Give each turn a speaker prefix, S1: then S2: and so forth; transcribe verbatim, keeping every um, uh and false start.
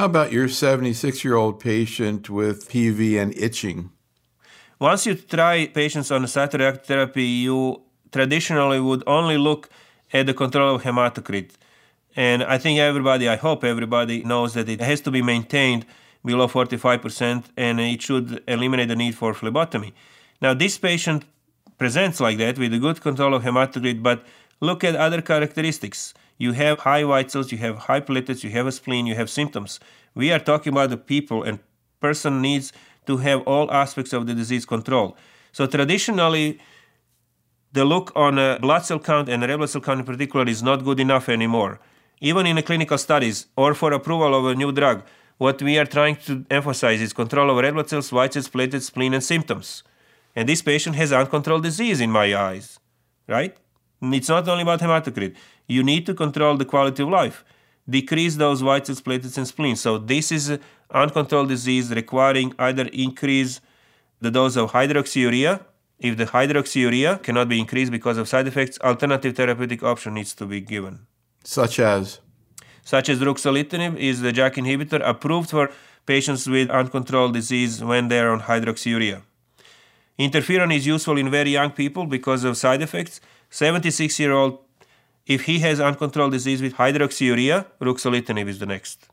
S1: How about your seventy-six-year-old patient with P V and itching?
S2: Once you try patients on cytoreactive therapy, you traditionally would only look at the control of hematocrit. And I think everybody, I hope everybody knows that it has to be maintained below forty-five percent and it should eliminate the need for phlebotomy. Now, this patient presents like that with a good control of hematocrit, but look at other characteristics. You have high white cells, you have high platelets, you have a spleen, you have symptoms. We are talking about the people, and person needs to have all aspects of the disease control. So traditionally, the look on a blood cell count and a red blood cell count in particular is not good enough anymore. Even in the clinical studies or for approval of a new drug, what we are trying to emphasize is control of red blood cells, white cells, platelets, spleen, and symptoms. And this patient has uncontrolled disease in my eyes, right? It's not only about hematocrit. You need to control the quality of life. Decrease those white cells, platelets, and spleen. So this is uncontrolled disease requiring either increase the dose of hydroxyurea. If the hydroxyurea cannot be increased because of side effects, alternative therapeutic option needs to be given.
S1: Such as?
S2: Such as ruxolitinib is the JAK inhibitor approved for patients with uncontrolled disease when they are on hydroxyurea. Interferon is useful in very young people because of side effects. seventy-six-year-old, if he has uncontrolled disease with hydroxyurea, ruxolitinib is the next.